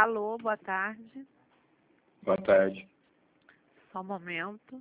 Alô, boa tarde. Boa tarde. Só um momento.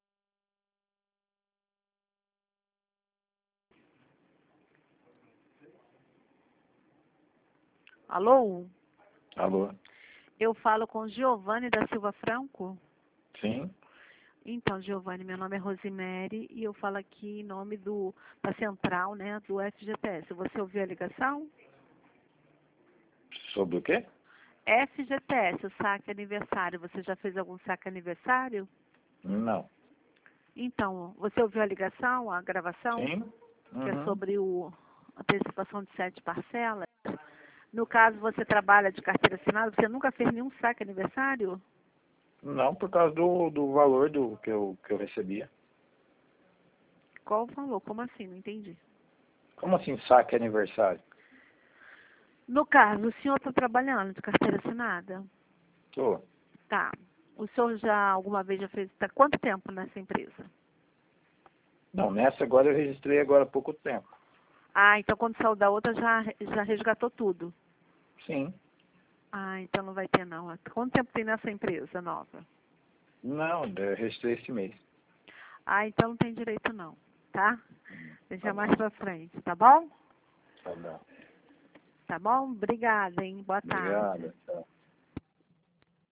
Alô? Alô? Eu falo com Giovanni da Silva Franco? Sim? Então, Giovanni, meu nome é Rosemary e eu falo aqui em nome da central, né, do FGTS. Você ouviu a ligação? Sobre o quê? FGTS, o saque aniversário. Você já fez algum saque aniversário? Não. Então, você ouviu a ligação, a gravação? Sim? Que é Uhum. sobre a antecipação de 7 parcelas. No caso, você trabalha de carteira assinada, você nunca fez nenhum saque aniversário? Não, por causa do valor que eu recebia. Qual o valor? Como assim? Não entendi. Como assim saque aniversário? No caso, o senhor está trabalhando de carteira assinada? Tô. Tá. O senhor já alguma vez já fez, está quanto tempo nessa empresa? Não, nessa agora eu registrei agora há pouco tempo. Ah, então quando saiu da outra já resgatou tudo. Sim. Ah, então não vai ter não. Quanto tempo tem nessa empresa nova? Não, eu registrei esse mês. Ah, então não tem direito não, tá? Deixa Tá mais bom. pra frente, tá bom? Tá bom. Tá bom? Obrigada, hein? Boa tarde. Obrigado. Tchau.